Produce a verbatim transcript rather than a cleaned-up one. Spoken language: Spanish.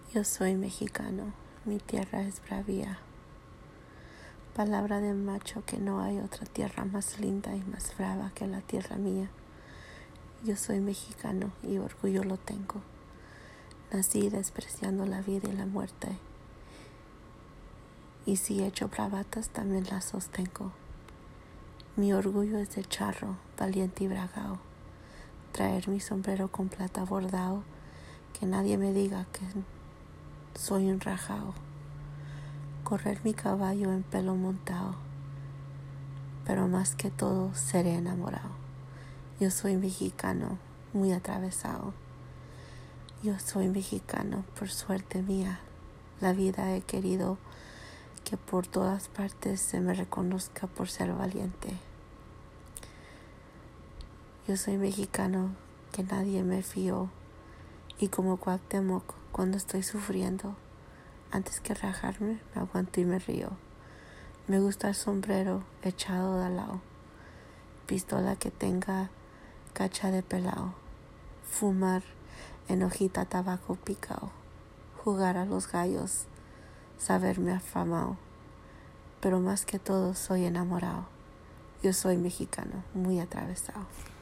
Yo soy mexicano, mi tierra es bravía. Palabra de macho que no hay otra tierra más linda y más brava que la tierra mía. Yo soy mexicano y orgullo lo tengo. Nací despreciando la vida y la muerte. Y si he hecho bravatas también las sostengo. Mi orgullo es de charro, valiente y bragao. Traer mi sombrero con plata bordado, que nadie me diga que soy un rajao. Correr mi caballo en pelo montado, pero más que todo seré enamorado. Yo soy mexicano, muy atravesado. Yo soy mexicano, por suerte mía. La vida he querido que por todas partes se me reconozca por ser valiente. Yo soy mexicano, que nadie me fió, y como Cuauhtémoc cuando estoy sufriendo, antes que rajarme, me aguanto y me río. Me gusta el sombrero echado de lado, pistola que tenga cacha de pelao, fumar en hojita tabaco picao, jugar a los gallos, saberme afamao, pero más que todo soy enamorado. Yo soy mexicano, muy atravesado.